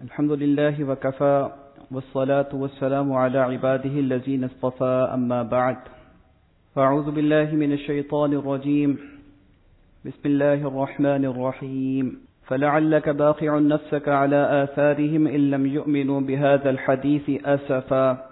الحمد لله وكفى والصلاة والسلام على عباده الذين اصطفى أما بعد فأعوذ بالله من الشيطان الرجيم بسم الله الرحمن الرحيم فلعلك باخع نفسك على آثارهم إن لم يؤمنوا بهذا الحديث أسفا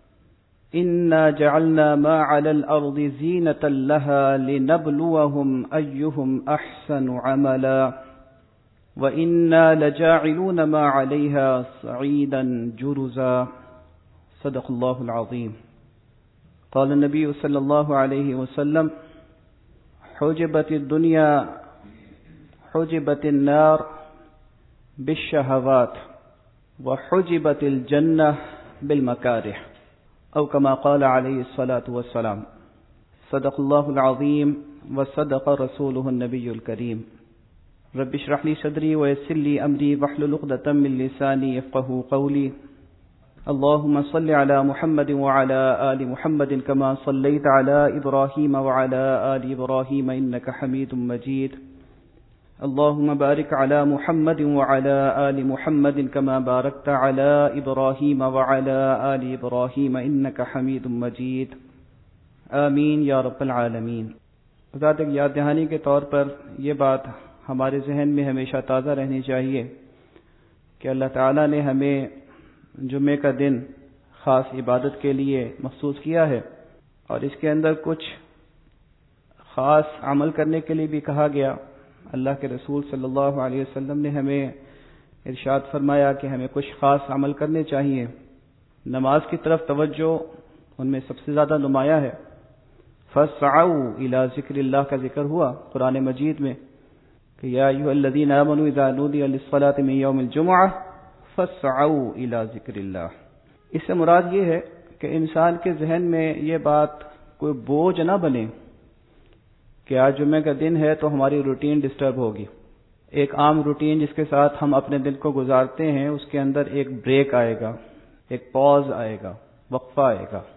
إنا جعلنا ما على الأرض زينة لها لنبلوهم أيهم أحسن عملا وَإِنَّا لَجَاعِلُونَ مَا عَلَيْهَا صَعِيدًا جُرُزًا صدق الله العظيم. قال النبي صلى الله عليه وسلم حجبت الدنيا حجبت النار بالشهوات وحجبت الجنة بالمكاره أو كما قال عليه الصلاة والسلام. صدق الله العظيم وصدق رسوله النبي الكريم. رب اشرح لي صدري ويسر لي أمري واحلل عقدة من لساني يفقهوا قولي. اللهم صل على محمد وعلى آل محمد كما صليت على إبراهيم وعلى آل إبراهيم إنك حميد مجيد. اللهم بارك على محمد وعلى آل محمد كما باركت على إبراهيم وعلى آل إبراهيم إنك حميد مجيد. آمین یا رب العالمین. ذات ایک یاد دہانی کے طور پر یہ بات ہمارے ذہن میں ہمیشہ تازہ رہنی چاہیے کہ اللہ تعالیٰ نے ہمیں جمعے کا دن خاص عبادت کے لیے مخصوص کیا ہے اور اس کے اندر کچھ خاص عمل کرنے کے لیے بھی کہا گیا. اللہ کے رسول صلی اللہ علیہ وسلم نے ہمیں ارشاد فرمایا کہ ہمیں کچھ خاص عمل کرنے چاہیے. نماز کی طرف توجہ ان میں سب سے زیادہ نمایاں ہے. فَاسْعَوْا إِلَى ذِكْرِ اللہ کا ذکر ہوا قرآن مجید میں کہ یا ایھا الذین آمنوا اذا نودی للصلاۃ من یوم الجمعہ فاسعوا الی ذکر اللہ. اس سے مراد یہ ہے کہ انسان کے ذہن میں یہ بات کوئی بوجھ نہ بنے کہ آج جمعہ کا دن ہے تو ہماری روٹین ڈسٹرب ہوگی. ایک عام روٹین جس کے ساتھ ہم اپنے دن کو گزارتے ہیں اس کے اندر ایک بریک آئے گا, ایک پاز آئے گا, وقفہ آئے گا.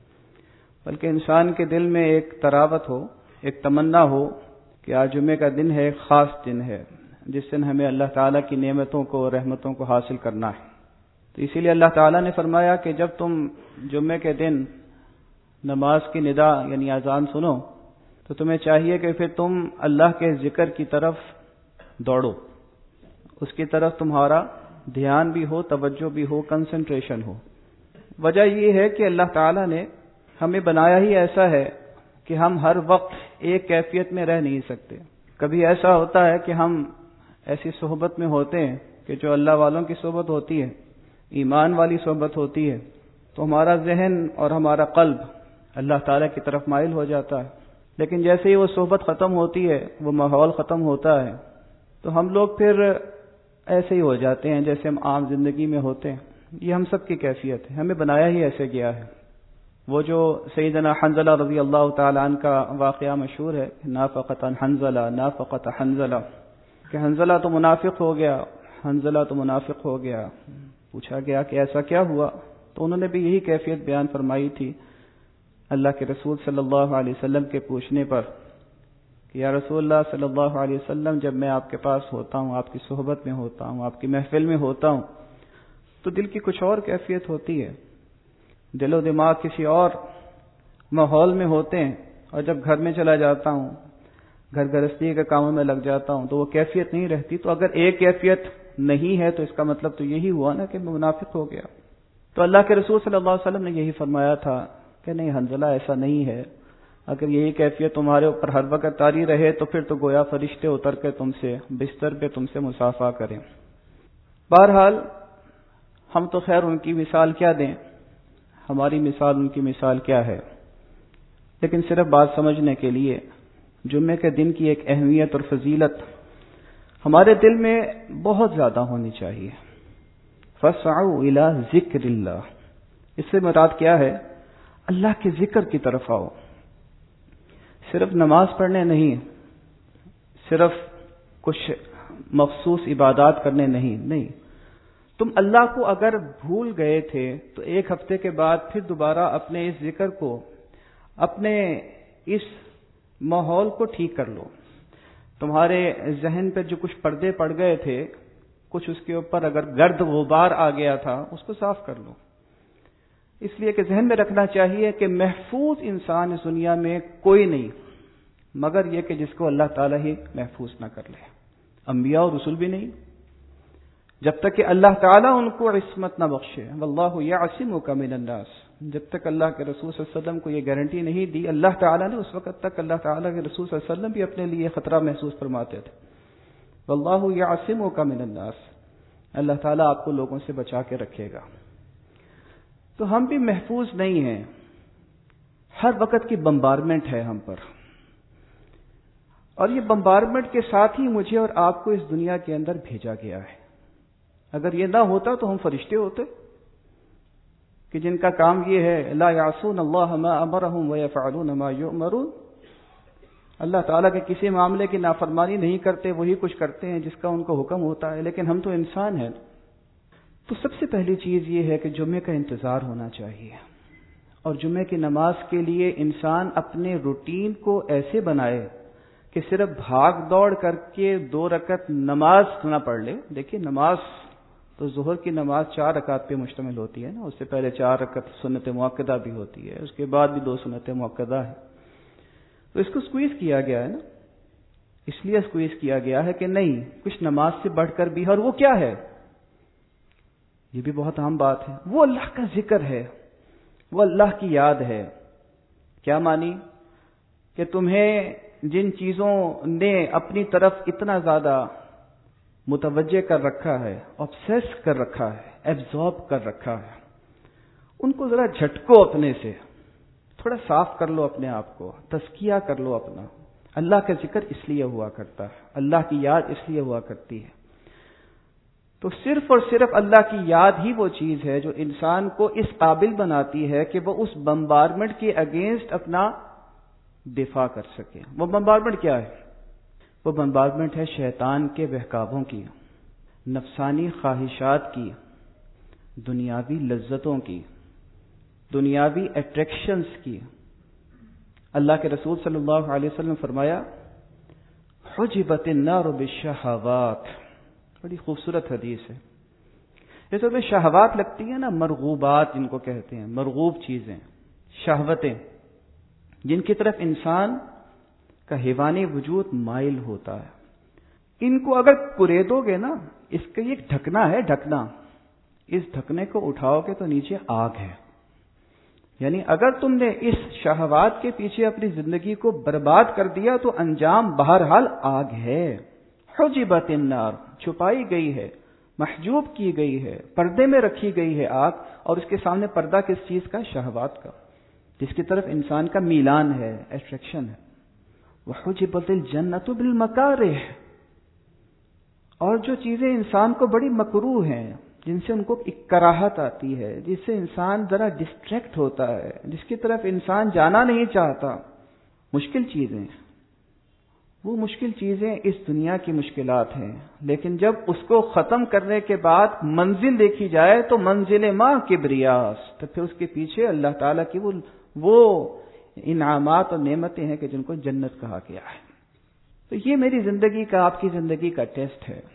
بلکہ انسان کے دل میں ایک تراوت ہو, ایک تمنا ہو کہ آج جمعے کا دن ہے, خاص دن ہے جس دن ہمیں اللہ تعالیٰ کی نعمتوں کو, رحمتوں کو حاصل کرنا ہے. تو اسی لیے اللہ تعالیٰ نے فرمایا کہ جب تم جمعے کے دن نماز کی ندا یعنی اذان سنو تو تمہیں چاہیے کہ پھر تم اللہ کے ذکر کی طرف دوڑو, اس کی طرف تمہارا دھیان بھی ہو, توجہ بھی ہو, کنسنٹریشن ہو. وجہ یہ ہے کہ اللہ تعالیٰ نے ہمیں بنایا ہی ایسا ہے کہ ہم ہر وقت ایک کیفیت میں رہ نہیں سکتے. کبھی ایسا ہوتا ہے کہ ہم ایسی صحبت میں ہوتے ہیں کہ جو اللہ والوں کی صحبت ہوتی ہے, ایمان والی صحبت ہوتی ہے, تو ہمارا ذہن اور ہمارا قلب اللہ تعالیٰ کی طرف مائل ہو جاتا ہے. لیکن جیسے ہی وہ صحبت ختم ہوتی ہے, وہ ماحول ختم ہوتا ہے, تو ہم لوگ پھر ایسے ہی ہو جاتے ہیں جیسے ہم عام زندگی میں ہوتے ہیں. یہ ہم سب کی کیفیت ہے, ہمیں بنایا ہی ایسے گیا ہے. وہ جو سیدنا حنظلہ رضی اللہ تعالی عنہ کا واقعہ مشہور ہے, نافقت حنظلہ نافقت حنظلہ, کہ حنظلہ تو منافق ہو گیا, حنظلہ تو منافق ہو گیا. پوچھا گیا کہ ایسا کیا ہوا, تو انہوں نے بھی یہی کیفیت بیان فرمائی تھی اللہ کے رسول صلی اللہ علیہ وسلم کے پوچھنے پر کہ یا رسول اللہ صلی اللہ علیہ وسلم, جب میں آپ کے پاس ہوتا ہوں, آپ کی صحبت میں ہوتا ہوں, آپ کی محفل میں ہوتا ہوں, تو دل کی کچھ اور کیفیت ہوتی ہے, دل و دماغ کسی اور ماحول میں ہوتے ہیں, اور جب گھر میں چلا جاتا ہوں, گھر گرہستی کے کاموں میں لگ جاتا ہوں, تو وہ کیفیت نہیں رہتی. تو اگر ایک کیفیت نہیں ہے تو اس کا مطلب تو یہی ہوا نا کہ میں منافق ہو گیا. تو اللہ کے رسول صلی اللہ علیہ وسلم نے یہی فرمایا تھا کہ نہیں حنظلہ, ایسا نہیں ہے. اگر یہی کیفیت تمہارے اوپر ہر وقت طاری رہے تو پھر تو گویا فرشتے اتر کے تم سے بستر پہ تم سے مصافحہ کریں. بہرحال ہم تو خیر ان کی مثال کیا دیں, ہماری مثال ان کی مثال کیا ہے. لیکن صرف بات سمجھنے کے لیے جمعے کے دن کی ایک اہمیت اور فضیلت ہمارے دل میں بہت زیادہ ہونی چاہیے. فَاسْعَوْا إِلَى ذِكْرِ اللَّهِ, اس سے مراد کیا ہے, اللہ کے ذکر کی طرف آؤ. صرف نماز پڑھنے نہیں, صرف کچھ مخصوص عبادات کرنے نہیں. تم اللہ کو اگر بھول گئے تھے تو ایک ہفتے کے بعد پھر دوبارہ اپنے اس ذکر کو, اپنے اس ماحول کو ٹھیک کر لو. تمہارے ذہن پہ جو کچھ پردے پڑ گئے تھے کچھ اس کے اوپر اگر گرد غبار آ گیا تھا اس کو صاف کر لو. اس لیے کہ ذہن میں رکھنا چاہیے کہ محفوظ انسان اس دنیا میں کوئی نہیں مگر یہ کہ جس کو اللہ تعالیٰ ہی محفوظ نہ کر لے. انبیاء اور رسول بھی نہیں جب تک کہ اللہ تعالیٰ ان کو عصمت نہ بخشے. واللہ یعصمک من الناس. جب تک اللہ کے رسول صلی اللہ علیہ وسلم کو یہ گارنٹی نہیں دی اللہ تعالیٰ نے، اس وقت تک اللہ تعالیٰ کے رسول صلی اللہ علیہ وسلم بھی اپنے لیے خطرہ محسوس فرماتے تھے. واللہ یعصمک من الناس. اللہ تعالیٰ آپ کو لوگوں سے بچا کے رکھے گا. تو ہم بھی محفوظ نہیں ہیں. ہر وقت کی بمبارمنٹ ہے ہم پر، اور یہ بمبارمنٹ کے ساتھ ہی مجھے اور آپ کو اس دنیا کے اندر بھیجا گیا ہے. اگر یہ نہ ہوتا تو ہم فرشتے ہوتے کہ جن کا کام یہ ہے لا یعصون اللہ ما امرهم ویفعلون ما یؤمرون. اللہ تعالیٰ کے کسی معاملے کی نافرمانی نہیں کرتے، وہی کچھ کرتے ہیں جس کا ان کو حکم ہوتا ہے. لیکن ہم تو انسان ہیں. تو سب سے پہلی چیز یہ ہے کہ جمعے کا انتظار ہونا چاہیے، اور جمعے کی نماز کے لیے انسان اپنے روٹین کو ایسے بنائے کہ صرف بھاگ دوڑ کر کے 2 رکعت نماز نہ پڑھ لے. دیکھیے نماز تو ظہر کی نماز 4 رکعت پہ مشتمل ہوتی ہے نا. اس سے پہلے 4 رکعت سنت مؤکدہ بھی ہوتی ہے، اس کے بعد بھی 2 سنت مؤکدہ ہے. تو اس کو سکویز کیا گیا ہے نا. اس لیے سکویز کیا گیا ہے کہ نہیں کچھ نماز سے بڑھ کر بھی. اور وہ کیا ہے؟ یہ بھی بہت اہم بات ہے. وہ اللہ کا ذکر ہے، وہ اللہ کی یاد ہے. کیا مانی؟ کہ تمہیں جن چیزوں نے اپنی طرف اتنا زیادہ متوجہ کر رکھا ہے، obsess کر رکھا ہے، absorb کر رکھا ہے، ان کو ذرا جھٹکو اپنے سے. تھوڑا صاف کر لو اپنے آپ کو، تزکیہ کر لو اپنا. اللہ کا ذکر اس لیے ہوا کرتا ہے، اللہ کی یاد اس لیے ہوا کرتی ہے. تو صرف اور صرف اللہ کی یاد ہی وہ چیز ہے جو انسان کو اس قابل بناتی ہے کہ وہ اس بمبارمنٹ کے اگینسٹ اپنا دفاع کر سکے. وہ بمبارمنٹ کیا ہے؟ وہ بمبارمنٹ ہے شیطان کے بہکاووں کی، نفسانی خواہشات کی، دنیاوی لذتوں کی، دنیاوی اٹریکشنز کی. اللہ کے رسول صلی اللہ علیہ وسلم نے فرمایا حجبت النار بالشہوات. بڑی خوبصورت حدیث ہے. یہ تو شہوات لگتی ہیں نا، مرغوبات جن کو کہتے ہیں، مرغوب چیزیں، شہوتیں جن کی طرف انسان کا حیوانی وجود مائل ہوتا ہے. ان کو اگر کریدو گے نا، اس کا ایک ڈھکنا ہے، ڈھکنا، اس ڈھکنے کو اٹھاؤ گے تو نیچے آگ ہے. یعنی اگر تم نے اس شہوات کے پیچھے اپنی زندگی کو برباد کر دیا تو انجام بہرحال آگ ہے. حجبت النار، چھپائی گئی ہے، محجوب کی گئی ہے، پردے میں رکھی گئی ہے آگ. اور اس کے سامنے پردہ کس چیز کا؟ شہوات کا، جس کی طرف انسان کا میلان ہے، اٹریکشن ہے. وحجبت الجنۃ بالمکارہ. اور جو چیزیں انسان کو بڑی مکروہ ہیں، جن سے ان کو ایک کراہت آتی ہے، جس سے انسان ذرا ڈسٹریکٹ ہوتا ہے، جس کی طرف انسان جانا نہیں چاہتا، مشکل چیزیں، وہ مشکل چیزیں اس دنیا کی مشکلات ہیں. لیکن جب اس کو ختم کرنے کے بعد منزل دیکھی جائے تو منزل ما کبریاس، تو پھر اس کے پیچھے اللہ تعالیٰ کی وہ انعامات اور نعمتیں ہیں کہ جن کو جنت کہا گیا ہے. تو یہ میری زندگی کا، آپ کی زندگی کا ٹیسٹ ہے.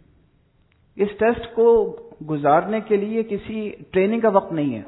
اس ٹیسٹ کو گزارنے کے لیے کسی ٹریننگ کا وقت نہیں ہے.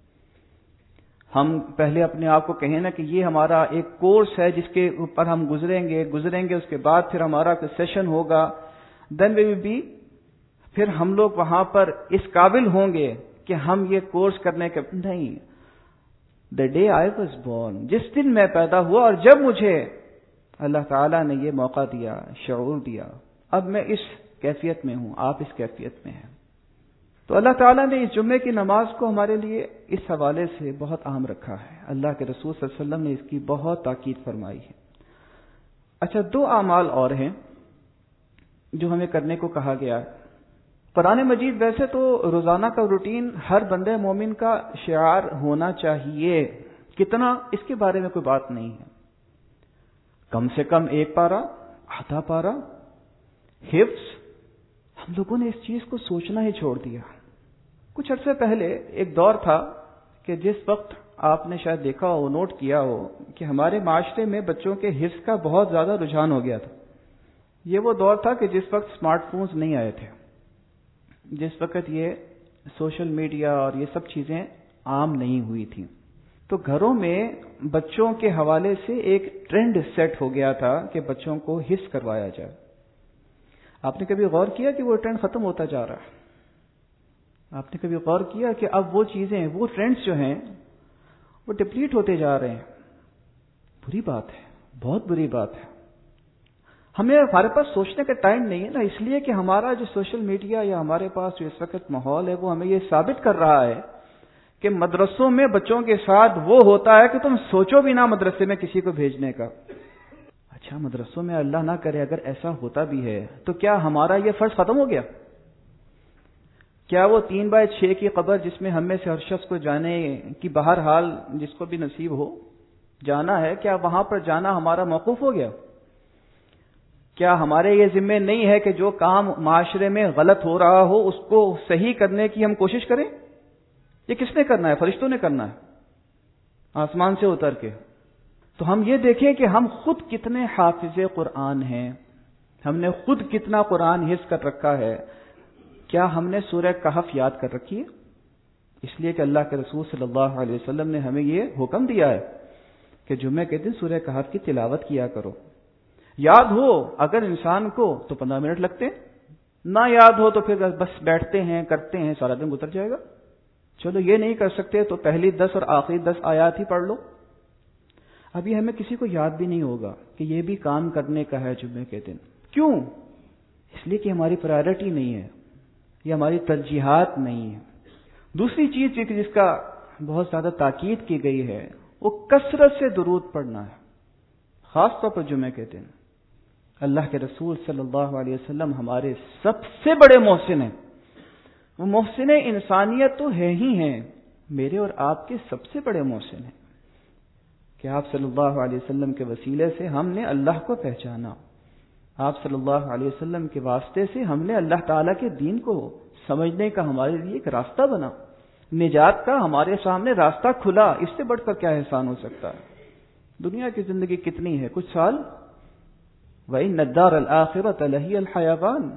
ہم پہلے اپنے آپ کو کہیں نا کہ یہ ہمارا ایک کورس ہے جس کے اوپر ہم گزریں گے، اس کے بعد پھر ہمارا کوئی سیشن ہوگا، دین وی ول بی، پھر ہم لوگ وہاں پر اس قابل ہوں گے کہ ہم یہ کورس کرنے کے. نہیں، the day I was born, جس دن میں پیدا ہوا اور جب مجھے اللہ تعالیٰ نے یہ موقع دیا، شعور دیا، اب میں اس کیفیت میں ہوں، آپ اس کیفیت میں ہیں. تو اللہ تعالیٰ نے اس جمعے کی نماز کو ہمارے لیے اس حوالے سے بہت اہم رکھا ہے. اللہ کے رسول صلی اللہ علیہ وسلم نے اس کی بہت تاکید فرمائی ہے. اچھا، 2 اعمال اور ہیں جو ہمیں کرنے کو کہا گیا ہے. قرآن مجید ویسے تو روزانہ کا روٹین ہر بندے مومن کا شعار ہونا چاہیے. کتنا، اس کے بارے میں کوئی بات نہیں ہے. کم سے کم 1 پارہ، آدھا پارہ، حفظ. ہم لوگوں نے اس چیز کو سوچنا ہی چھوڑ دیا. کچھ عرصے پہلے ایک دور تھا کہ جس وقت آپ نے شاید دیکھا ہو، نوٹ کیا ہو کہ ہمارے معاشرے میں بچوں کے حفظ کا بہت زیادہ رجحان ہو گیا تھا. یہ وہ دور تھا کہ جس وقت اسمارٹ فونز نہیں آئے تھے. جس وقت یہ سوشل میڈیا اور یہ سب چیزیں عام نہیں ہوئی تھیں، تو گھروں میں بچوں کے حوالے سے ایک ٹرینڈ سیٹ ہو گیا تھا کہ بچوں کو حفظ کروایا جائے۔ آپ نے کبھی غور کیا کہ وہ ٹرینڈ ختم ہوتا جا رہا ہے؟ آپ نے کبھی غور کیا کہ اب وہ چیزیں، وہ ٹرینڈز جو ہیں وہ ڈپلیٹ ہوتے جا رہے ہیں؟ بری بات ہے، بہت بری بات ہے۔ ہمارے پاس سوچنے کا ٹائم نہیں ہے نا، اس لیے کہ ہمارا جو سوشل میڈیا یا ہمارے پاس جو اس وقت ماحول ہے وہ ہمیں یہ ثابت کر رہا ہے کہ مدرسوں میں بچوں کے ساتھ وہ ہوتا ہے کہ تم سوچو بھی نہ مدرسے میں کسی کو بھیجنے کا۔ اچھا، مدرسوں میں اللہ نہ کرے اگر ایسا ہوتا بھی ہے تو کیا ہمارا یہ فرض ختم ہو گیا؟ کیا وہ 3/6 کی قبر جس میں ہم میں سے ہر شخص کو جانے کی بہرحال جس کو بھی نصیب ہو جانا ہے، کیا وہاں پر جانا ہمارا موقوف ہو گیا؟ کیا ہمارے یہ ذمہ نہیں ہے کہ جو کام معاشرے میں غلط ہو رہا ہو اس کو صحیح کرنے کی ہم کوشش کریں؟ یہ کس نے کرنا ہے؟ فرشتوں نے کرنا ہے آسمان سے اتر کے۔ تو ہم یہ دیکھیں کہ ہم خود کتنے حافظ قرآن ہیں، ہم نے خود کتنا قرآن حفظ کر رکھا ہے۔ کیا ہم نے سورہ کہف یاد کر رکھی ہے؟ اس لیے کہ اللہ کے رسول صلی اللہ علیہ وسلم نے ہمیں یہ حکم دیا ہے کہ جمعے کے دن سورہ کہف کی تلاوت کیا کرو۔ یاد ہو اگر انسان کو تو 15 منٹ لگتے ہیں، نہ یاد ہو تو پھر بس بیٹھتے ہیں کرتے ہیں، سارا دن گزر جائے گا۔ چلو یہ نہیں کر سکتے تو پہلی 10 اور آخری 10 آیات ہی پڑھ لو۔ ابھی ہمیں کسی کو یاد بھی نہیں ہوگا کہ یہ بھی کام کرنے کا ہے جمعے کے دن۔ کیوں؟ اس لیے کہ ہماری پرائرٹی نہیں ہے، یہ ہماری ترجیحات نہیں ہے۔ دوسری چیز جس کا بہت زیادہ تاکید کی گئی ہے وہ کثرت سے درود پڑھنا ہے، خاص طور پر جمعے کے دن۔ اللہ کے رسول صلی اللہ علیہ وسلم ہمارے سب سے بڑے محسن ہیں، وہ محسن انسانیت تو ہے ہی ہیں، میرے اور آپ کے سب سے بڑے محسن ہیں کہ آپ صلی اللہ علیہ وسلم کے وسیلے سے ہم نے اللہ کو پہچانا، آپ صلی اللہ علیہ وسلم کے واسطے سے ہم نے اللہ تعالیٰ کے دین کو سمجھنے کا ہمارے لیے ایک راستہ بنا، نجات کا ہمارے سامنے راستہ کھلا۔ اس سے بڑھ کر کیا احسان ہو سکتا ہے؟ دنیا کی زندگی کتنی ہے؟ کچھ سال۔ وَإِنَّ الدَّارَ الْآخِرَةَ لَهِيَ الْحَيَوَانُ۔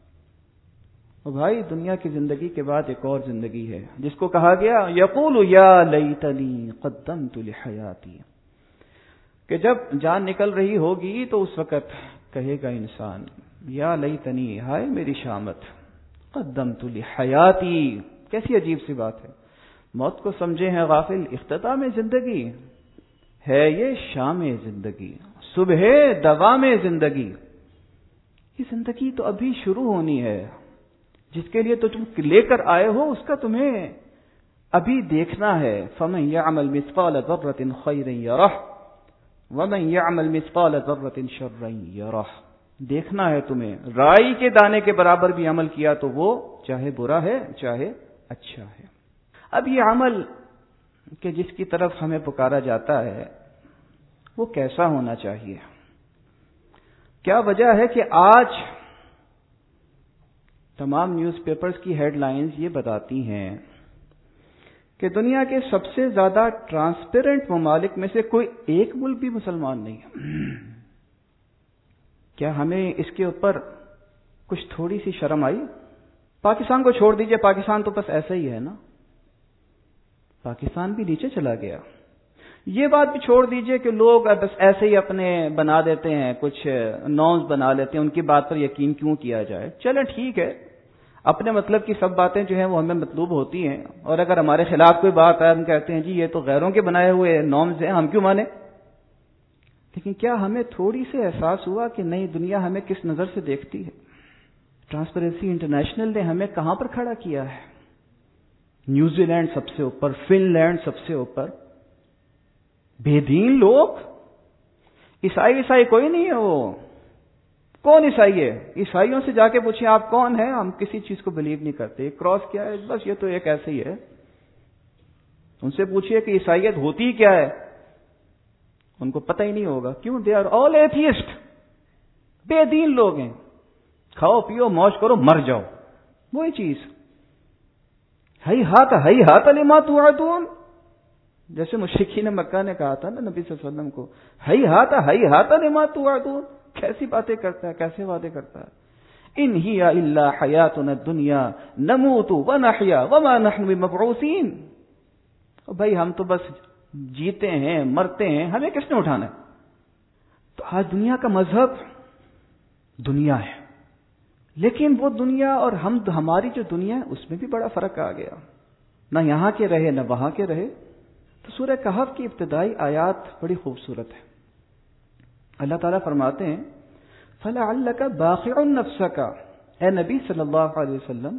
اور بھائی دنیا کی زندگی کے بعد ایک اور زندگی ہے جس کو کہا گیا یقول یا لیتنی قدمت لحیاتی، کہ جب جان نکل رہی ہوگی تو اس وقت کہے گا انسان یا لیتنی، ہائے میری شامت، قدمت لحیاتی۔ کیسی عجیب سی بات ہے، موت کو سمجھے ہیں غافل، اختتام زندگی ہے یہ، شام زندگی، صبح دوام زندگی۔ یہ زندگی تو ابھی شروع ہونی ہے، جس کے لیے تو تم لے کر آئے ہو اس کا تمہیں ابھی دیکھنا ہے۔ فَمَن يَعْمَلْ مِثْقَالَ ذَرَّةٍ خَيْرًا يَرَهُ وَمَن يَعْمَلْ مِثْقَالَ ذَرَّةٍ شَرًّا يَرَهُ۔ دیکھنا ہے تمہیں، رائی کے دانے کے برابر بھی عمل کیا تو وہ چاہے برا ہے چاہے اچھا ہے۔ اب یہ عمل کہ جس کی طرف ہمیں پکارا جاتا ہے وہ کیسا ہونا چاہیے؟ کیا وجہ ہے کہ آج تمام نیوز پیپرز کی ہیڈ لائنز یہ بتاتی ہیں کہ دنیا کے سب سے زیادہ ٹرانسپیرنٹ ممالک میں سے کوئی ایک ملک بھی مسلمان نہیں ہے؟ کیا ہمیں اس کے اوپر کچھ تھوڑی سی شرم آئی؟ پاکستان کو چھوڑ دیجئے، پاکستان تو بس ایسا ہی ہے نا، پاکستان بھی نیچے چلا گیا۔ یہ بات بھی چھوڑ دیجئے کہ لوگ بس ایسے ہی اپنے بنا دیتے ہیں، کچھ نارمز بنا لیتے ہیں، ان کی بات پر یقین کیوں کیا جائے؟ چلیں ٹھیک ہے، اپنے مطلب کی سب باتیں جو ہیں وہ ہمیں مطلوب ہوتی ہیں، اور اگر ہمارے خلاف کوئی بات ہے ہم کہتے ہیں جی یہ تو غیروں کے بنائے ہوئے نارمز ہیں، ہم کیوں مانیں؟ لیکن کیا ہمیں تھوڑی سے احساس ہوا کہ نہیں دنیا ہمیں کس نظر سے دیکھتی ہے؟ ٹرانسپیرنسی انٹرنیشنل نے ہمیں کہاں پر کھڑا کیا ہے؟ نیوزی لینڈ سب سے اوپر، فن لینڈ سب سے اوپر۔ بے دین لوگ، عیسائی کوئی نہیں ہے، وہ کون عیسائی ہے؟ عیسائیوں سے جا کے پوچھیں آپ کون ہیں، ہم کسی چیز کو بلیو نہیں کرتے۔ کراس کیا ہے؟ بس یہ تو ایک ایسے ہی ہے۔ ان سے پوچھئے کہ عیسائیت ہوتی کیا ہے، ان کو پتہ ہی نہیں ہوگا۔ کیوں؟ دے آر آل ایتھیسٹ، بے دین لوگ ہیں، کھاؤ پیو موج کرو مر جاؤ، وہی چیز۔ ہی ہاتھ لما توعدون، جیسے مشرکین مکہ نے کہا تھا نا نبی صلی اللہ علیہ وسلم کو، ہی ہاتھ لما توعدون، کیسی باتیں کرتا ہے، کیسے وعدے کرتا ہے۔ ان ہی الا حیاتنا الدنیا نموت ونحیا وما نحن بمبعوثین. بھائی ہم تو بس جیتے ہیں مرتے ہیں، ہمیں کس نے اٹھانا ہے؟ تو آج دنیا کا مذہب دنیا ہے، لیکن وہ دنیا اور ہماری جو دنیا ہے اس میں بھی بڑا فرق آ گیا. نہ یہاں کے رہے نہ وہاں کے رہے. تو سورہ کہف کی ابتدائی آیات بڑی خوبصورت ہے. اللہ تعالیٰ فرماتے ہیں فَلَعَلَّكَ بَاخِعٌ نَفْسَكَ، اے نبی صلی اللہ علیہ وسلم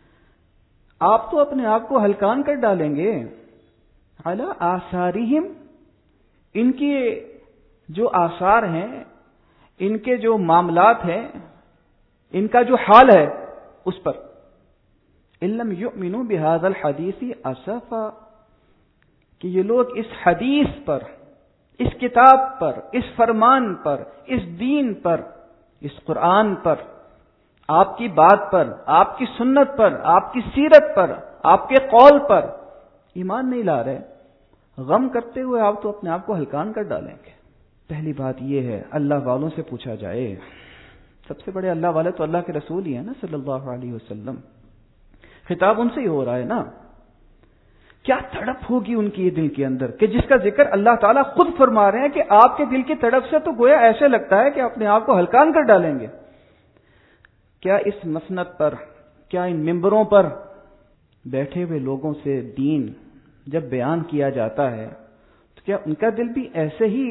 آپ تو اپنے آپ کو ہلکان کر ڈالیں گے، عَلَىٰ آثَارِهِمْ، ان کے جو آثار ہیں، ان کے جو معاملات ہیں، ان کا جو حال ہے اس پر. إِن لَّمْ يُؤْمِنُوا بِهَٰذَا الْحَدِيثِ أَسَفًا، کہ یہ لوگ اس حدیث پر، اس کتاب پر، اس فرمان پر، اس دین پر، اس قرآن پر، آپ کی بات پر، آپ کی سنت پر، آپ کی سیرت پر، آپ کے قول پر ایمان نہیں لا رہے، غم کرتے ہوئے آپ تو اپنے آپ کو ہلکان کر ڈالیں گے. پہلی بات یہ ہے اللہ والوں سے پوچھا جائے. سب سے بڑے اللہ والے تو اللہ کے رسول ہی ہیں نا صلی اللہ علیہ وسلم. خطاب ان سے ہی ہو رہا ہے نا. کیا تڑپ ہوگی ان کی دل کے اندر کہ جس کا ذکر اللہ تعالیٰ خود فرما رہے ہیں کہ آپ کے دل کی تڑپ سے تو گویا ایسے لگتا ہے کہ اپنے آپ کو ہلکان کر ڈالیں گے. کیا اس مسند پر، کیا ان ممبروں پر بیٹھے ہوئے لوگوں سے دین جب بیان کیا جاتا ہے تو کیا ان کا دل بھی ایسے ہی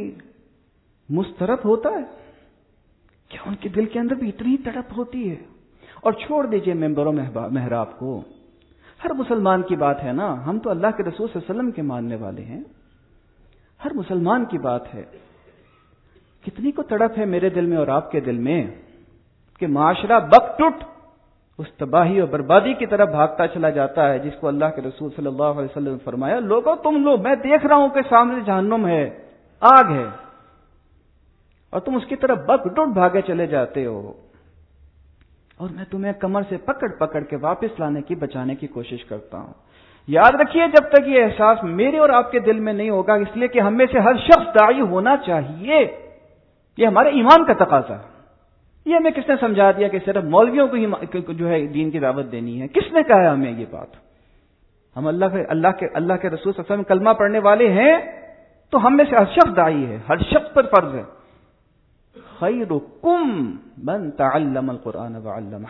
مسترب ہوتا ہے؟ کیا ان کے دل کے اندر بھی اتنی تڑپ ہوتی ہے؟ اور چھوڑ دیجئے ممبروں محراب کو، ہر مسلمان کی بات ہے نا. ہم تو اللہ کے رسول صلی اللہ علیہ وسلم کے ماننے والے ہیں. ہر مسلمان کی بات ہے. کتنی کو تڑپ ہے میرے دل میں اور آپ کے دل میں کہ معاشرہ بک ٹوٹ اس تباہی اور بربادی کی طرف بھاگتا چلا جاتا ہے جس کو اللہ کے رسول صلی اللہ علیہ وسلم نے فرمایا لوگوں تم لو، میں دیکھ رہا ہوں کہ سامنے جہنم ہے، آگ ہے، اور تم اس کی طرف بک ٹوٹ بھاگے چلے جاتے ہو، اور میں تمہیں کمر سے پکڑ پکڑ کے واپس لانے کی، بچانے کی کوشش کرتا ہوں. یاد رکھیے جب تک یہ احساس میرے اور آپ کے دل میں نہیں ہوگا، اس لیے کہ ہم میں سے ہر شخص داعی ہونا چاہیے، یہ ہمارے ایمان کا تقاضا ہے. یہ ہمیں کس نے سمجھا دیا کہ صرف مولویوں کو ہی جو ہے دین کی دعوت دینی ہے؟ کس نے کہا ہے ہمیں یہ بات؟ ہم اللہ کے رسول صلی اللہ علیہ وسلم کلمہ پڑھنے والے ہیں تو ہم میں سے ہر شخص داعی ہے، ہر شخص پر فرض ہے. خیرکم من تعلم القرآن وعلمہ،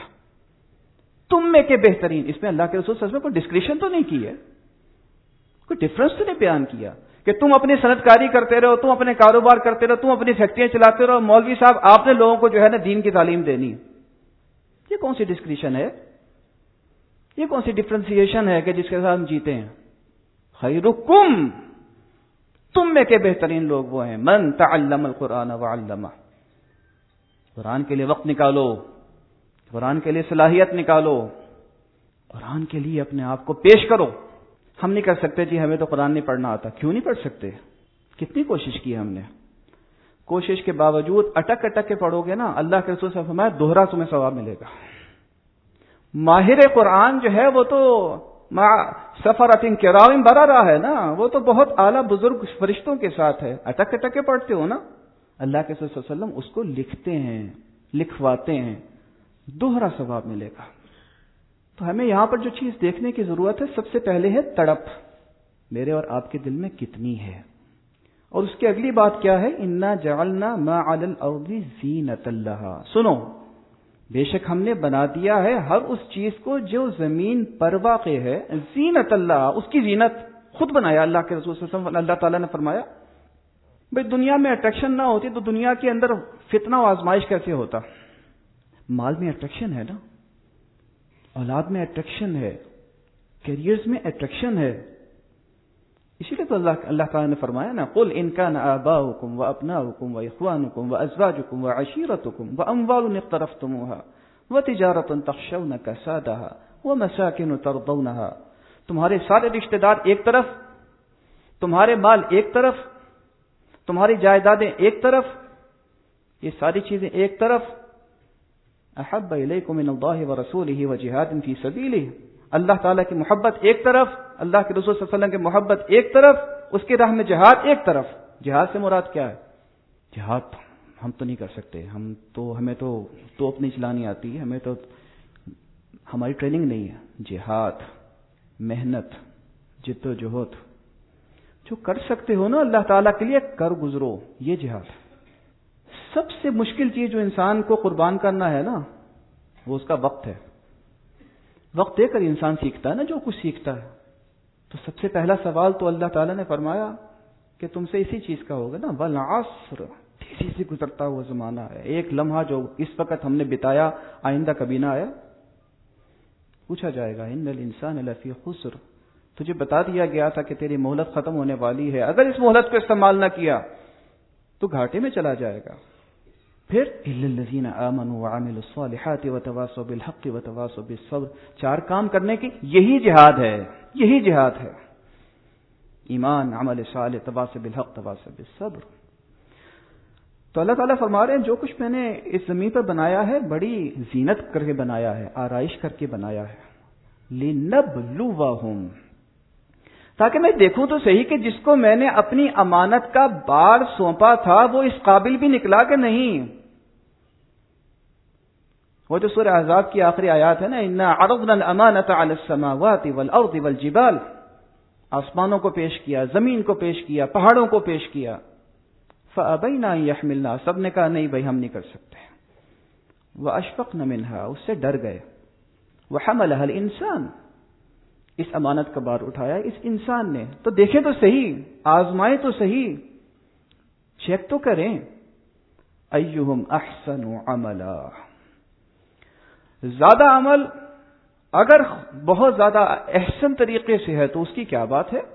تم میں کے بہترین. اس میں اللہ کے رسول صلی اللہ علیہ وسلم کو ڈسکریشن تو نہیں کی ہے، کوئی ڈفرنس تو نہیں بیان کیا کہ تم اپنی صنعت کاری کرتے رہو، تم اپنے کاروبار کرتے رہو، تم اپنی فیکٹریاں چلاتے رہو، مولوی صاحب آپ نے لوگوں کو جو ہے نا دین کی تعلیم دینی. یہ کون سی ڈسکریشن ہے؟ یہ کون سی ڈفرینسیشن ہے کہ جس کے ساتھ ہم جیتے ہیں؟ خیرکم، تم میں کے بہترین لوگ وہ ہیں من تعلم القرآن وعلمہ. قرآن کے لیے وقت نکالو، قرآن کے لیے صلاحیت نکالو، قرآن کے لیے اپنے آپ کو پیش کرو. ہم نہیں کر سکتے جی ہمیں تو قرآن نہیں پڑھنا آتا. کیوں نہیں پڑھ سکتے؟ کتنی کوشش کی ہم نے، کوشش کے باوجود اٹک اٹک کے پڑھو گے نا، اللہ کے رسول صلی اللہ علیہ وسلم فرمایا دوہرا تمہیں ثواب ملے گا. ماہر قرآن جو ہے وہ تو سفرۃ کرام بررہ ہے نا، وہ تو بہت اعلیٰ بزرگ فرشتوں کے ساتھ ہے. اٹک اٹک کے پڑھتے ہو نا، اللہ کے رسول صلی اللہ علیہ وسلم اس کو لکھتے ہیں، لکھواتے ہیں، دوہرا ثواب ملے گا. تو ہمیں یہاں پر جو چیز دیکھنے کی ضرورت ہے سب سے پہلے ہے تڑپ میرے اور آپ کے دل میں کتنی ہے. اور اس کی اگلی بات کیا ہے؟ انا جعلنا ما علی الارض زینۃ لہا. سنو، بے شک ہم نے بنا دیا ہے ہر اس چیز کو جو زمین پر واقع ہے، زینۃ اللہ، اس کی زینت خود بنایا اللہ کے رسول صلی اللہ علیہ وسلم. اللہ تعالیٰ نے فرمایا بھئی دنیا میں اٹریکشن نہ ہوتی تو دنیا کے اندر فتنہ و آزمائش کیسے ہوتا؟ مال میں اٹریکشن ہے نا، اولاد میں اٹریکشن ہے، کیریئرز میں اٹریکشن ہے. اسی لیے تو اللہ تعالیٰ نے فرمایا نا قل ان کان آباؤکم وابناؤکم واخوانکم وازواجکم وعشیرتکم واموال اقترفتموها وتجارۃ تخشون کسادها ومساکن ترضونها. تمہارے سارے رشتہ دار ایک طرف، تمہارے مال ایک طرف، تمہاری جائیدادیں ایک طرف، یہ ساری چیزیں ایک طرف. احب الیکم من اللہ ورسولہ وجہاد فی سبیلہ، اللہ تعالیٰ کی محبت ایک طرف، اللہ کے رسول صلی اللہ علیہ وسلم کی محبت ایک طرف، اس کی راہ میں جہاد ایک طرف. جہاد سے مراد کیا ہے؟ جہاد ہم تو نہیں کر سکتے، ہمیں تو توپ نہیں چلانی آتی ہے، ہمیں تو ہماری ٹریننگ نہیں ہے۔ جہاد، محنت، جد و جہد جو کر سکتے ہو نا اللہ تعالیٰ کے لیے کر گزرو، یہ جہاد۔ سب سے مشکل چیز جو انسان کو قربان کرنا ہے نا وہ اس کا وقت ہے۔ وقت دے کر انسان سیکھتا ہے نا جو کچھ سیکھتا ہے۔ تو سب سے پہلا سوال تو اللہ تعالیٰ نے فرمایا کہ تم سے اسی چیز کا ہوگا نا، والعصر، تیزی سے گزرتا ہوا زمانہ ہے، ایک لمحہ جو اس وقت ہم نے بتایا آئندہ کبھی نہ آیا۔ پوچھا جائے گا ان الانسان لفی خسر، تجھے بتا دیا گیا تھا کہ تیری مہلت ختم ہونے والی ہے، اگر اس مہلت کو استعمال نہ کیا تو گھاٹے میں چلا جائے گا۔ پھر الا الذین آمنوا وعملوا الصالحات وتواصوا بالحق وتواصوا بالصبر، 4 کام کرنے کی یہی جہاد ہے، یہی جہاد ہے، ایمان، عمل صالح، تواصوا بالحق، تواصوا بالصبر۔ تو اللہ تعالیٰ فرما رہے ہیں جو کچھ میں نے اس زمین پر بنایا ہے بڑی زینت کر کے بنایا ہے، آرائش کر کے بنایا ہے، لنبلوہم، تاکہ میں دیکھوں تو صحیح کہ جس کو میں نے اپنی امانت کا بار سونپا تھا وہ اس قابل بھی نکلا کہ نہیں۔ وہ جو سورہ احزاب کی آخری آیات ہے نا، انا عرضنا الامانۃ علی السماوات والارض والجبال، آسمانوں کو پیش کیا، زمین کو پیش کیا، پہاڑوں کو پیش کیا، فابین ان یحملنها، سب نے کہا نہیں بھائی ہم نہیں کر سکتے، واشفقن منها، اس سے ڈر گئے، وحملها الانسان، اس امانت کا بار اٹھایا اس انسان نے۔ تو دیکھیں تو صحیح، آزمائیں تو صحیح، چیک تو کریں، ایہم احسن عملا، زیادہ عمل اگر بہت زیادہ احسن طریقے سے ہے تو اس کی کیا بات ہے،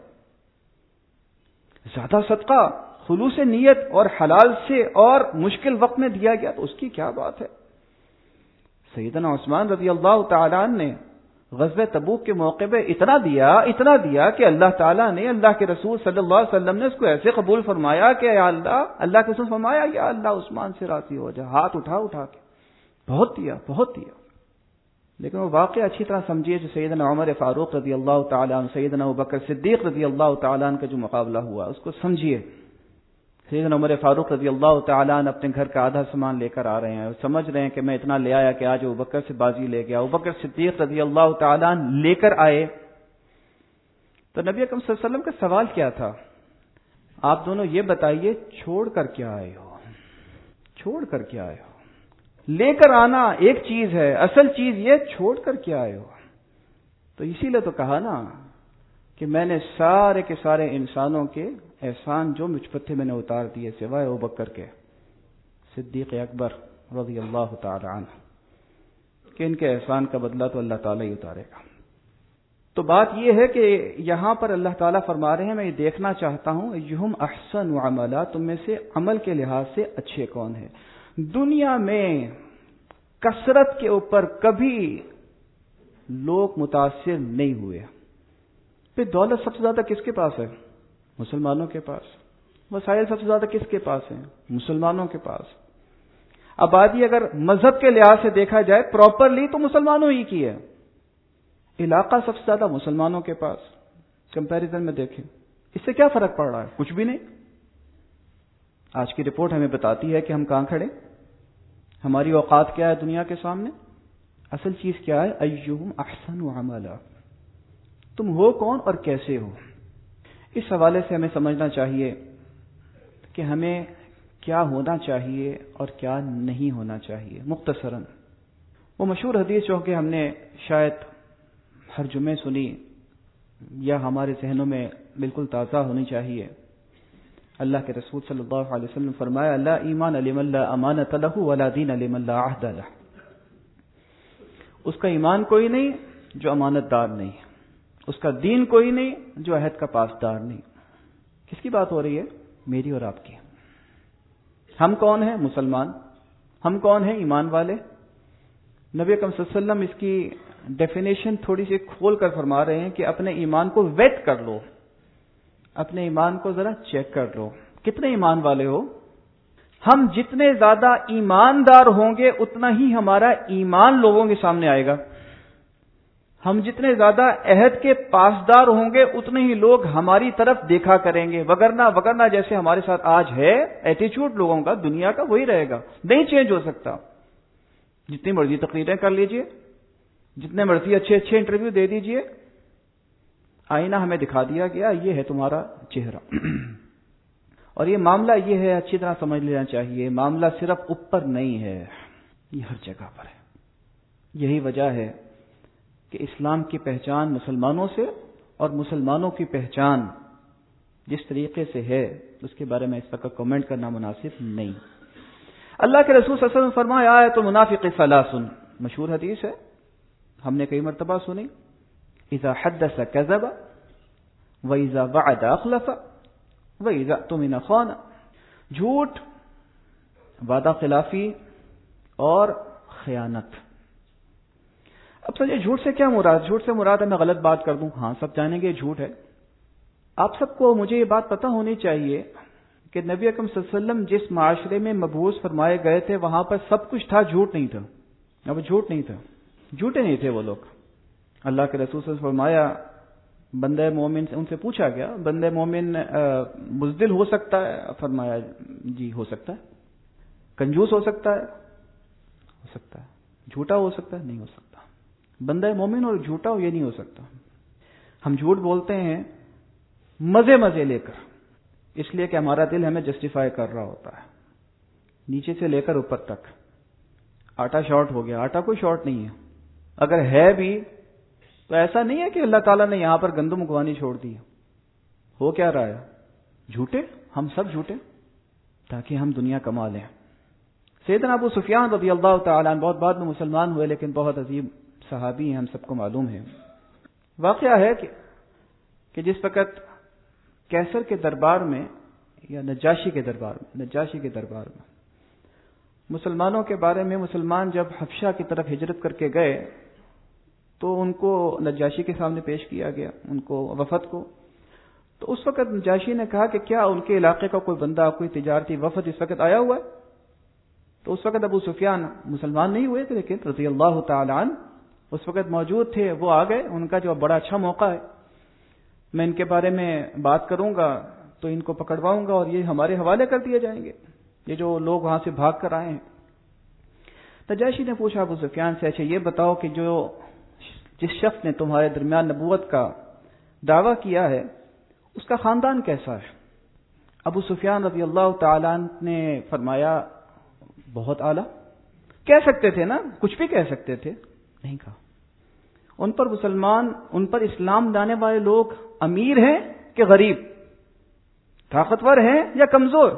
زیادہ صدقہ خلوص نیت اور حلال سے اور مشکل وقت میں دیا گیا تو اس کی کیا بات ہے۔ سیدنا عثمان رضی اللہ تعالیٰ عنہ نے غزوہ تبوک کے موقع پہ اتنا دیا کہ اللہ تعالیٰ نے، اللہ کے رسول صلی اللہ علیہ وسلم نے اس کو ایسے قبول فرمایا کہ یا اللہ کے رسول فرمایا یا اللہ عثمان سے راضی ہو جا، ہاتھ اٹھا کے بہت دیا۔ لیکن وہ واقعہ اچھی طرح سمجھیے جو سیدنا عمر فاروق رضی اللہ تعالیٰ عنہ، سیدنا ابوبکر صدیق رضی اللہ تعالیٰ عنہ کا جو مقابلہ ہوا اس کو سمجھیے۔ سیدنا عمر فاروق رضی اللہ تعالیٰ عنہ اپنے گھر کا آدھا سامان لے کر آ رہے ہیں، سمجھ رہے ہیں کہ میں اتنا لے آیا کہ آج ابوبکر سے بازی لے گیا۔ ابوبکر صدیق رضی اللہ تعالیٰ عنہ لے کر آئے تو نبی اکرم صلی اللہ علیہ وسلم کا سوال کیا تھا، آپ دونوں یہ بتائیے چھوڑ کر کیا آئے ہو، چھوڑ کر کیا آئے ہو۔ لے کر آنا ایک چیز ہے، اصل چیز یہ چھوڑ کر کیا آئے ہو۔ تو اسی لیے تو کہا نا کہ میں نے سارے کے سارے انسانوں کے احسان جو مجھ پر تھے میں نے اتار دیے سوائے ابوبکر کے صدیق اکبر رضی اللہ تعالی عنہ، کہ ان کے احسان کا بدلہ تو اللہ تعالیٰ ہی اتارے گا۔ تو بات یہ ہے کہ یہاں پر اللہ تعالیٰ فرما رہے ہیں میں یہ دیکھنا چاہتا ہوں ایہم احسن عملا، تم میں سے عمل کے لحاظ سے اچھے کون ہیں۔ دنیا میں کثرت کے اوپر کبھی لوگ متاثر نہیں ہوئے۔ پھر دولت سب سے زیادہ کس کے پاس ہے؟ مسلمانوں کے پاس۔ وسائل سب سے زیادہ کس کے پاس ہیں؟ مسلمانوں کے پاس۔ آبادی اگر مذہب کے لحاظ سے دیکھا جائے پراپرلی تو مسلمانوں ہی کی ہے۔ علاقہ سب سے زیادہ مسلمانوں کے پاس، کمپیریزن میں دیکھیں اس سے کیا فرق پڑ رہا ہے؟ کچھ بھی نہیں۔ آج کی رپورٹ ہمیں بتاتی ہے کہ ہم کہاں کھڑے، ہماری اوقات کیا ہے دنیا کے سامنے۔ اصل چیز کیا ہے؟ ایہم احسن عملا، تم ہو کون اور کیسے ہو۔ اس حوالے سے ہمیں سمجھنا چاہیے کہ ہمیں کیا ہونا چاہیے اور کیا نہیں ہونا چاہیے۔ مختصراً وہ مشہور حدیث جو کہ ہم نے شاید ہر جمعے سنی یا ہمارے ذہنوں میں بالکل تازہ ہونی چاہیے، اللہ کے رسول صلی اللہ علیہ وسلم فرمایا لا ایمان لمن لا امانۃ لہ ولا دین لمن لا عہد لہ، اس کا ایمان کوئی نہیں جو امانت دار نہیں، اس کا دین کوئی نہیں جو عہد کا پاسدار نہیں۔ کس کی بات ہو رہی ہے؟ میری اور آپ کی۔ ہم کون ہیں؟ مسلمان۔ ہم کون ہیں؟ ایمان والے۔ نبی اکرم صلی اللہ علیہ وسلم اس کی ڈیفینیشن تھوڑی سی کھول کر فرما رہے ہیں کہ اپنے ایمان کو ویٹ کر لو، اپنے ایمان کو ذرا چیک کر لو کتنے ایمان والے ہو۔ ہم جتنے زیادہ ایماندار ہوں گے اتنا ہی ہمارا ایمان لوگوں کے سامنے آئے گا۔ ہم جتنے زیادہ عہد کے پاسدار ہوں گے اتنے ہی لوگ ہماری طرف دیکھا کریں گے، وگرنہ جیسے ہمارے ساتھ آج ہے ایٹیچیوڈ لوگوں کا دنیا کا وہی رہے گا، نہیں چینج ہو سکتا۔ جتنی مرضی تقریریں کر لیجئے، جتنے مرضی اچھے انٹرویو دے دیجئے، آئینہ ہمیں دکھا دیا گیا یہ ہے تمہارا چہرہ۔ اور یہ معاملہ یہ ہے، اچھی طرح سمجھ لینا چاہیے، معاملہ صرف اوپر نہیں ہے، یہ ہر جگہ پر ہے۔ یہی وجہ ہے کہ اسلام کی پہچان مسلمانوں سے اور مسلمانوں کی پہچان جس طریقے سے ہے اس کے بارے میں اس وقت کمنٹ کرنا مناسب نہیں۔ اللہ کے رسول صلی اللہ علیہ وسلم نے فرمایا آیۃ المنافق ثلاث، مشہور حدیث ہے، ہم نے کئی مرتبہ سنی، اذا حدث كذب واذا وعد اخلف واذا اؤتمن خان، جھوٹ، وعدہ خلافی اور خیانت۔ اب سر یہ جھوٹ سے کیا مراد؟ جھوٹ سے مراد ہے میں غلط بات کر دوں، ہاں سب جانیں گے جھوٹ ہے۔ آپ سب کو مجھے یہ بات پتہ ہونی چاہیے کہ نبی اکرم صلی اللہ علیہ وسلم جس معاشرے میں مبعوث فرمائے گئے تھے وہاں پر سب کچھ تھا، جھوٹ نہیں تھا۔ اب جھوٹ نہیں تھا، جھوٹے نہیں تھے وہ لوگ۔ اللہ کے رسول صلی اللہ علیہ وسلم فرمایا بندہ مومن سے، ان سے پوچھا گیا بندہ مومن بزدل ہو سکتا ہے؟ فرمایا جی ہو سکتا ہے۔ کنجوس ہو سکتا ہے؟ ہو سکتا ہے۔ جھوٹا ہو سکتا ہے؟ نہیں ہو سکتا۔ بندہ مومن اور جھوٹا ہو یہ نہیں ہو سکتا۔ ہم جھوٹ بولتے ہیں مزے لے کر، اس لیے کہ ہمارا دل ہمیں جسٹیفائی کر رہا ہوتا ہے، نیچے سے لے کر اوپر تک۔ آٹا شارٹ ہو گیا، آٹا کوئی شارٹ نہیں ہے، اگر ہے بھی تو ایسا نہیں ہے کہ اللہ تعالیٰ نے یہاں پر گندم اگوانی چھوڑ دی۔ ہو کیا رہا ہے؟ جھوٹے، ہم سب جھوٹے تاکہ ہم دنیا کما لیں۔ سیدنا ابو سفیان رضی اللہ تعالیٰ عنہ بہت بعد میں مسلمان ہوئے لیکن بہت عظیم صحابی ہیں، ہم سب کو معلوم ہے۔ واقعہ ہے کہ جس وقت کیسر کے دربار میں یا نجاشی کے دربار میں مسلمانوں کے بارے میں، مسلمان جب حبشہ کی طرف ہجرت کر کے گئے تو ان کو نجاشی کے سامنے پیش کیا گیا، ان کو وفد کو۔ تو اس وقت نجاشی نے کہا کہ کیا ان کے علاقے کا کوئی بندہ، کوئی تجارتی وفد اس وقت آیا ہوا ہے؟ تو اس وقت ابو سفیان مسلمان نہیں ہوئے تھے لیکن رضی اللہ تعالی عنہ اس وقت موجود تھے، وہ آ گئے۔ ان کا جو بڑا اچھا موقع ہے، میں ان کے بارے میں بات کروں گا تو ان کو پکڑواؤں گا اور یہ ہمارے حوالے کر دیے جائیں گے، یہ جو لوگ وہاں سے بھاگ کر آئے ہیں۔ نجاشی نے پوچھا ابو سفیان سے، اچھا یہ بتاؤ کہ جس شخص نے تمہارے درمیان نبوت کا دعویٰ کیا ہے اس کا خاندان کیسا ہے؟ ابو سفیان رضی اللہ تعالیٰ نے فرمایا بہت اعلیٰ۔ کہہ سکتے تھے نا، کچھ بھی کہہ سکتے تھے، نہیں کہا۔ ان پر اسلام لانے والے لوگ امیر ہیں کہ غریب، طاقتور ہیں یا کمزور؟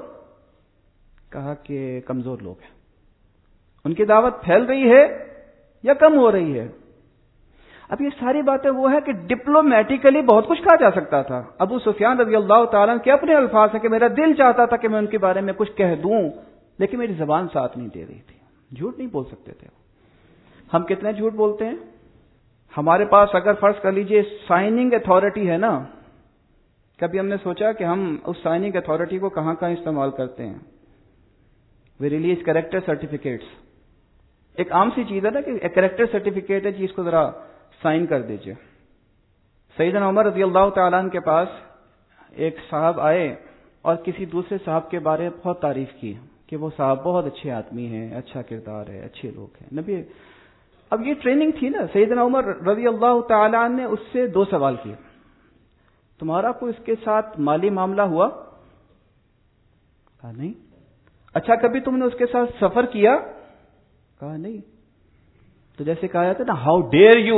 کہا کہ کمزور لوگ ہیں۔ ان کی دعوت پھیل رہی ہے یا کم ہو رہی ہے؟ اب یہ ساری باتیں وہ ہے کہ ڈپلومیٹیکلی بہت کچھ کہا جا سکتا تھا۔ ابو سفیان رضی اللہ تعالیٰ کے اپنے الفاظ ہیں کہ میرا دل چاہتا تھا کہ میں ان کے بارے میں کچھ کہہ دوں لیکن میری زبان ساتھ نہیں دے رہی تھی، جھوٹ نہیں بول سکتے تھے۔ ہم کتنے جھوٹ بولتے ہیں؟ ہمارے پاس اگر فرض کر لیجئے سائننگ اتھارٹی ہے نا، کبھی ہم نے سوچا کہ ہم اس سائننگ اتھارٹی کو کہاں استعمال کرتے ہیں؟ وی ریلیز کریکٹر سرٹیفکیٹس، ایک عام سی چیز ہے نا کہ ایک کریکٹر سرٹیفکیٹ ہے جی، اس کو ذرا سائن کر دیجئے۔ سیدنا عمر رضی اللہ تعالیٰ عنہ کے پاس ایک صاحب آئے اور کسی دوسرے صاحب کے بارے میں بہت تعریف کی کہ وہ صاحب بہت اچھے آدمی ہیں، اچھا کردار ہے، اچھے لوگ ہیں نبی۔ اب یہ ٹریننگ تھی نا، سیدنا عمر رضی اللہ تعالیٰ عنہ نے اس سے 2 سوال کیے، تمہارا کوئی اس کے ساتھ مالی معاملہ ہوا؟ کہا نہیں۔ اچھا کبھی تم نے اس کے ساتھ سفر کیا؟ کہا نہیں۔ تو جیسے کہا جاتا ہے نا، ہاؤ ڈیئر یو،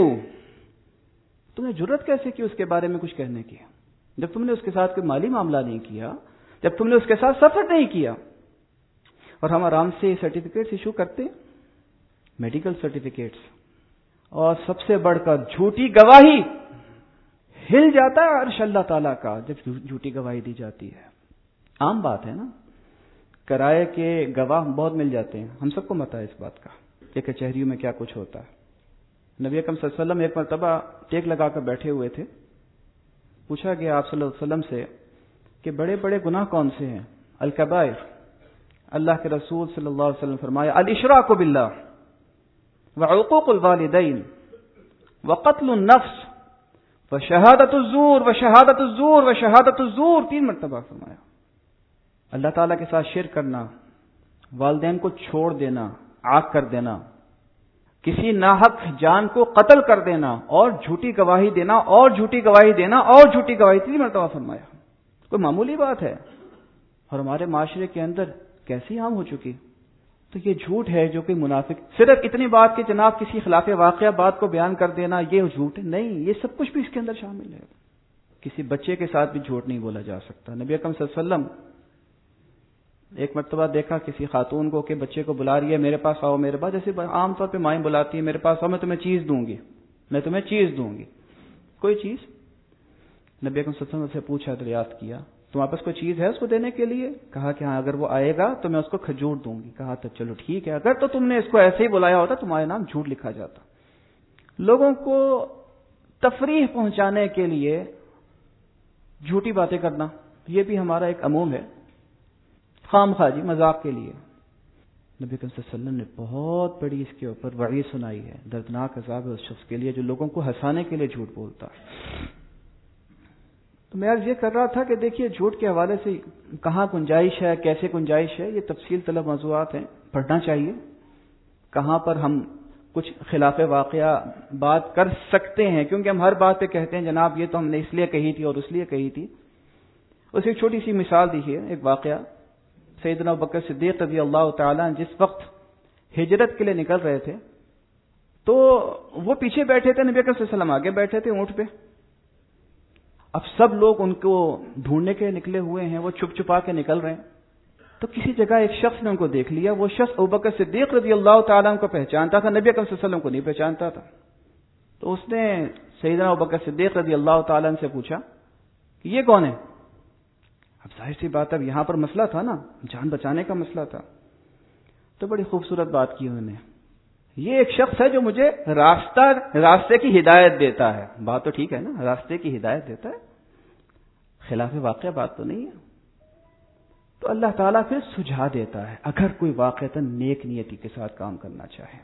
تمہیں جرت کیسے کی اس کے بارے میں کچھ کہنے کی، جب تم نے اس کے ساتھ کوئی مالی معاملہ نہیں کیا، جب تم نے اس کے ساتھ سفر نہیں کیا۔ اور ہم آرام سے سرٹیفکیٹس ایشو کرتے ہیں، میڈیکل سرٹیفکیٹس، اور سب سے بڑھ کر جھوٹی گواہی، ہل جاتا ہے عرش اللہ تعالیٰ کا جب جھوٹی گواہی دی جاتی ہے۔ عام بات ہے نا، کرائے کے گواہ بہت مل جاتے ہیں، ہم سب کو پتہ ہے اس بات کا کہ کچہریوں میں کیا کچھ ہوتا ہے۔ نبی اکرم صلی اللہ علیہ وسلم ایک مرتبہ ٹیک لگا کر بیٹھے ہوئے تھے، پوچھا گیا آپ صلی اللہ علیہ وسلم سے کہ بڑے بڑے گناہ کون سے ہیں؟ الکبائر۔ اللہ کے رسول صلی اللہ علیہ وسلم فرمایا الاشراک باللہ وعقوق الوالدین وقتل النفس وشہادت الزور وشہادت الزور وشہادت الزور 3 مرتبہ فرمایا۔ اللہ تعالیٰ کے ساتھ شرک کرنا، والدین کو چھوڑ دینا، عاق کر دینا، کسی ناحق جان کو قتل کر دینا، اور جھوٹی گواہی دینا، اور جھوٹی گواہی دینا، اور جھوٹی گواہی 3 مرتبہ فرمایا۔ کوئی معمولی بات ہے، اور ہمارے معاشرے کے اندر کیسی عام ہو چکی۔ تو یہ جھوٹ ہے جو کہ منافق، صرف اتنی بات کہ جناب کسی خلاف واقعہ بات کو بیان کر دینا یہ جھوٹ نہیں، یہ سب کچھ بھی اس کے اندر شامل ہے۔ کسی بچے کے ساتھ بھی جھوٹ نہیں بولا جا سکتا۔ نبی اکرم صلی اللہ علیہ وسلم ایک مرتبہ دیکھا کسی خاتون کو کہ بچے کو بلا رہی ہے، میرے پاس آؤ میرے پاس، جیسے عام طور پہ مائیں بلاتی ہیں، میرے پاس آؤ میں تمہیں چیز دوں گی، میں تمہیں چیز دوں گی، کوئی چیز۔ نبی اکرم صلی اللہ علیہ وسلم سے پوچھا، دریافت کیا تمہارے پاس کوئی چیز ہے اس کو دینے کے لیے؟ کہا کہ ہاں اگر وہ آئے گا تو میں اس کو کھجور دوں گی۔ کہا تو چلو ٹھیک ہے، اگر تو تم نے اس کو ایسے ہی بلایا ہوتا تمہارے نام جھوٹ لکھا جاتا۔ لوگوں کو تفریح پہنچانے کے لیے جھوٹی باتیں کرنا یہ بھی ہمارا ایک عموم ہے، خام خواہ جی مذاق کے لیے۔ نبی کریم صلی اللہ علیہ وسلم نے بہت بڑی اس کے اوپر وعید سنائی ہے، دردناک عذاب ہے اس شخص کے لیے جو لوگوں کو ہنسانے کے لیے جھوٹ بولتا ہے۔ تو میں عرض یہ کر رہا تھا کہ دیکھیے جھوٹ کے حوالے سے کہاں گنجائش ہے، کیسے گنجائش ہے، یہ تفصیل طلب موضوعات ہیں، پڑھنا چاہیے۔ کہاں پر ہم کچھ خلاف واقعہ بات کر سکتے ہیں، کیونکہ ہم ہر بات پہ کہتے ہیں جناب یہ تو ہم نے اس لیے کہی تھی اور اس لیے کہی تھی۔ اسے ایک چھوٹی سی مثال دیکھیے، ایک واقعہ، سیدنا ابوبکر صدیق رضی اللہ تعالیٰ جس وقت ہجرت کے لیے نکل رہے تھے تو وہ پیچھے بیٹھے تھے، نبی اکرم صلی اللہ علیہ وسلم آگے بیٹھے تھے اونٹ پہ۔ اب سب لوگ ان کو ڈھونڈنے کے نکلے ہوئے ہیں، وہ چھپ چھپا کے نکل رہے ہیں۔ تو کسی جگہ ایک شخص نے ان کو دیکھ لیا، وہ شخص ابوبکر صدیق رضی اللہ تعالیٰ عنہ کو پہچانتا تھا، نبی اکرم صلی اللہ علیہ وسلم کو نہیں پہچانتا تھا۔ تو اس نے سیدنا ابوبکر صدیق رضی اللہ تعالیٰ عنہ سے پوچھا کہ یہ کون ہے؟ اب ظاہر سی بات، اب یہاں پر مسئلہ تھا نا، جان بچانے کا مسئلہ تھا۔ تو بڑی خوبصورت بات کی انہوں نے، یہ ایک شخص ہے جو مجھے راستے کی ہدایت دیتا ہے۔ بات تو ٹھیک ہے نا، راستے کی ہدایت دیتا ہے، خلاف واقعہ بات تو نہیں ہے۔ تو اللہ تعالیٰ پھر سجھا دیتا ہے اگر کوئی واقعتاً نیک نیتی کے ساتھ کام کرنا چاہے۔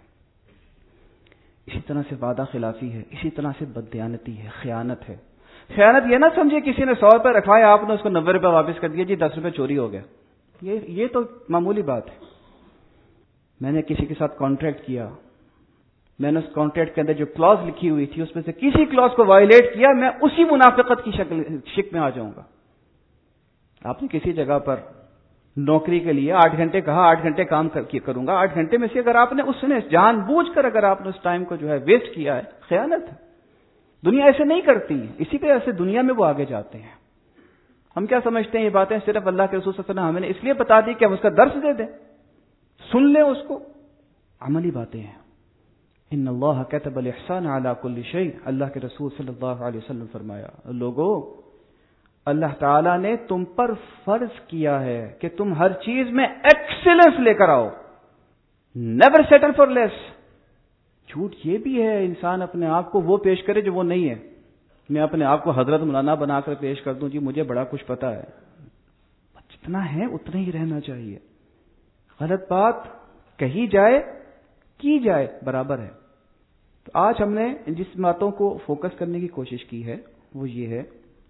اسی طرح سے وعدہ خلافی ہے، اسی طرح سے بددیانتی ہے، خیانت ہے۔ خیانت یہ نہ سمجھے کسی نے 100 روپے رکھوایا، آپ نے اس کو 90 روپے واپس کر دیا، جی 10 روپے چوری ہو گیا، یہ تو معمولی بات ہے۔ میں نے کسی کے ساتھ کانٹریکٹ کیا، میں نے اس کانٹریکٹ کے اندر جو کلاز لکھی ہوئی تھی اس میں سے کسی کلاز کو وائلیٹ کیا، میں اسی منافقت کی شک میں آ جاؤں گا۔ آپ نے کسی جگہ پر نوکری کے لیے 8 گھنٹے کہا، 8 گھنٹے کام کروں گا، 8 گھنٹے میں سے اگر آپ نے اس نے جان بوجھ کر اگر آپ نے اس ٹائم کو جو ہے ویسٹ کیا ہے، خیانت ہے۔ دنیا ایسے نہیں کرتی، اسی طرح سے دنیا میں وہ آگے جاتے ہیں۔ ہم کیا سمجھتے ہیں یہ باتیں صرف اللہ کے رسول صلی اللہ علیہ وسلم ہمیں نے اس لیے بتا دی کہ ہم اس کا درس دے دیں، سن لیں اس کو، عملی باتیں ہیں۔ ان اللہ کتب الاحسان علی کل شیء، اللہ کے رسول صلی اللہ علیہ وسلم فرمایا، لوگو اللہ تعالیٰ نے تم پر فرض کیا ہے کہ تم ہر چیز میں ایکسیلنس لے کر آؤ، نیور سیٹل فار لیس۔ جھوٹ یہ بھی ہے انسان اپنے آپ کو وہ پیش کرے جو وہ نہیں ہے۔ میں اپنے آپ کو حضرت مولانا بنا کر پیش کر دوں، جی مجھے بڑا کچھ پتا ہے، جتنا ہے اتنا ہی رہنا چاہیے۔ غلط بات کہی جائے کی جائے برابر ہے۔ تو آج ہم نے جس باتوں کو فوکس کرنے کی کوشش کی ہے وہ یہ ہے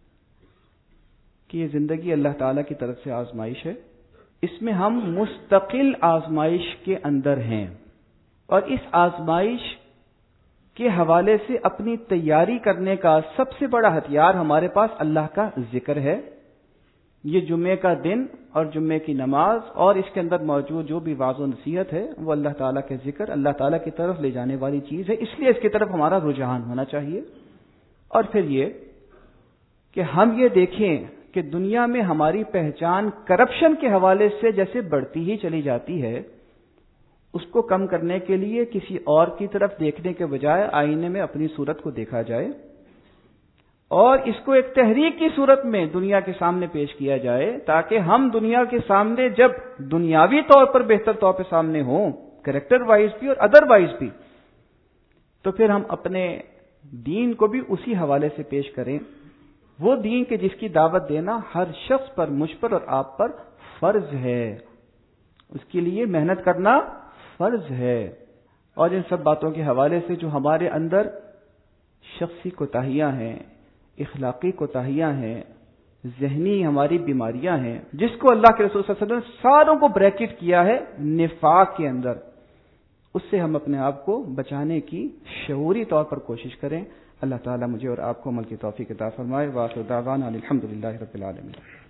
کہ یہ زندگی اللہ تعالیٰ کی طرف سے آزمائش ہے، اس میں ہم مستقل آزمائش کے اندر ہیں، اور اس آزمائش کے حوالے سے اپنی تیاری کرنے کا سب سے بڑا ہتھیار ہمارے پاس اللہ کا ذکر ہے۔ یہ جمعے کا دن اور جمعے کی نماز اور اس کے اندر موجود جو بھی واعظ و نصیحت ہے وہ اللہ تعالیٰ کے ذکر، اللہ تعالیٰ کی طرف لے جانے والی چیز ہے، اس لیے اس کی طرف ہمارا رجحان ہونا چاہیے۔ اور پھر یہ کہ ہم یہ دیکھیں کہ دنیا میں ہماری پہچان کرپشن کے حوالے سے جیسے بڑھتی ہی چلی جاتی ہے، اس کو کم کرنے کے لیے کسی اور کی طرف دیکھنے کے بجائے آئینے میں اپنی صورت کو دیکھا جائے اور اس کو ایک تحریک کی صورت میں دنیا کے سامنے پیش کیا جائے، تاکہ ہم دنیا کے سامنے جب دنیاوی طور پر بہتر طور پہ سامنے ہوں، کریکٹر وائز بھی اور ادر وائز بھی، تو پھر ہم اپنے دین کو بھی اسی حوالے سے پیش کریں، وہ دین کے جس کی دعوت دینا ہر شخص پر، مجھ پر اور آپ پر فرض ہے، اس کے لیے محنت کرنا فرض ہے۔ اور ان سب باتوں کے حوالے سے جو ہمارے اندر شخصی کوتاہیاں ہیں، اخلاقی کوتاہیاں ہیں، ذہنی ہماری بیماریاں ہیں، جس کو اللہ کے رسول صلی اللہ علیہ وسلم نے ساروں کو بریکٹ کیا ہے نفاق کے اندر، اس سے ہم اپنے آپ کو بچانے کی شعوری طور پر کوشش کریں۔ اللہ تعالیٰ مجھے اور آپ کو عمل کی توفیق عطا فرمائے۔ وآخر دعوانا الحمدللہ رب العالمین۔